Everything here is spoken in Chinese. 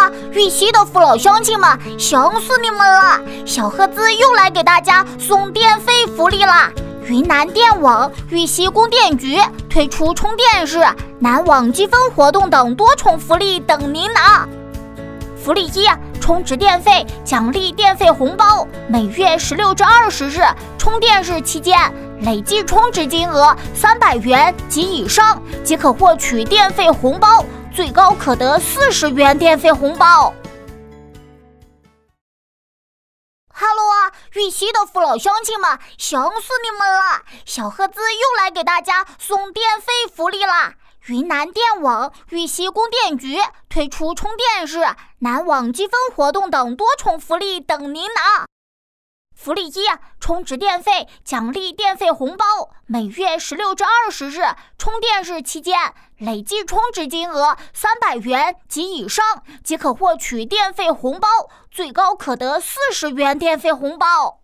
玉溪的父老乡亲们，想死你们了！小盒子又来给大家送电费福利啦！云南电网、玉溪供电局推出充电式、南网积分活动等多重福利等您拿。福利一，充值电费奖励电费红包，每月16至20日充电日期间，累计充值金额300元及以上即可获取电费红包，最高可得40元电费红包。Hello 啊，玉溪的父老乡亲们，想死你们了！小盒子又来给大家送电费福利啦！云南电网、玉溪供电局推出充电式、南网积分活动等多重福利等您拿。福利一，充值电费奖励电费红包，每月16至20日充电日期间，累计充值金额300元及以上即可获取电费红包，最高可得40元电费红包。